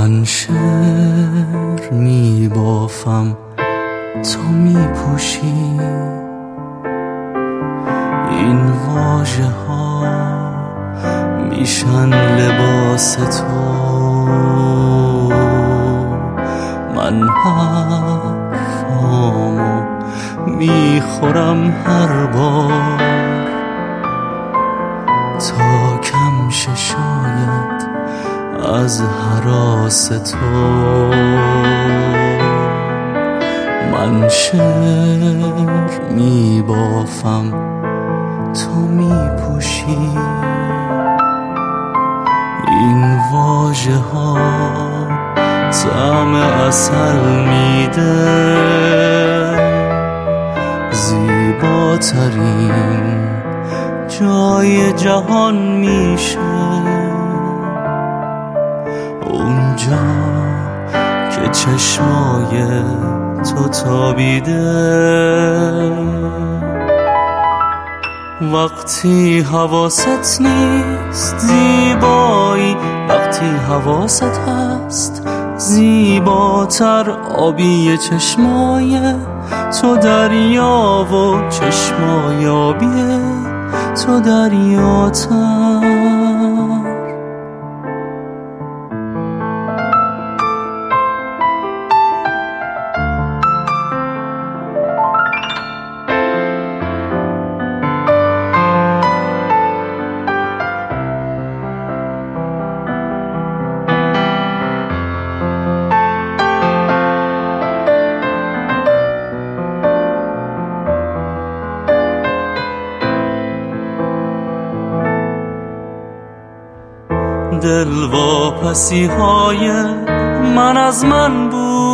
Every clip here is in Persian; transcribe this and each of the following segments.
من شعر می بافم تو می پوشی این واژه ها میشن لباس تو من حرفامو میخورم هر بار تا کم شه شاید از هراس تو من شعر می بافم تو می پوشی این واژه ها طعم عسل میده زیباترین جای جهان میشه اونجا که چشمای تو تابیده وقتی حواست نیست زیبایی وقتی حواست هست زیباتر آبی چشمای تو دریا و چشمای آبی تو دریاتر دل واپسی های من از من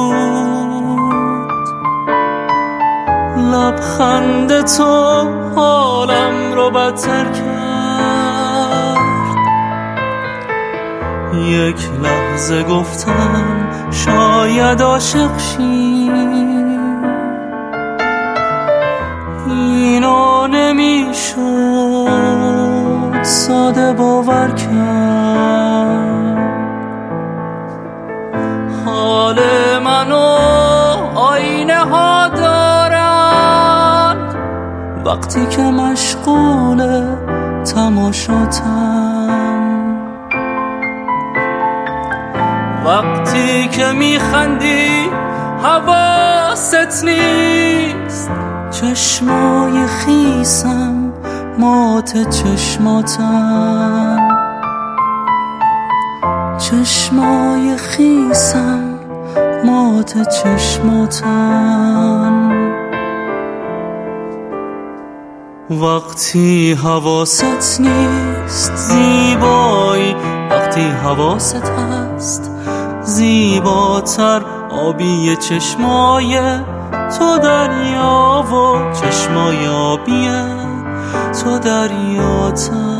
بود لبخند تو حالم رو بدتر کرد یک لحظه گفتم شاید عاشق شی اینو نمیشد ساده باور کرد حال منو آینه ها دارند وقتی که مشغول تماشاتم وقتی که میخندی حواست نیست چشمای خیسم مات چشماتم چشمای خیسم مات چشماتم وقتی حواست نیست زیبایی وقتی حواست هست زیباتر آبی چشمای تو دریا و چشمای آبی تو دریاتر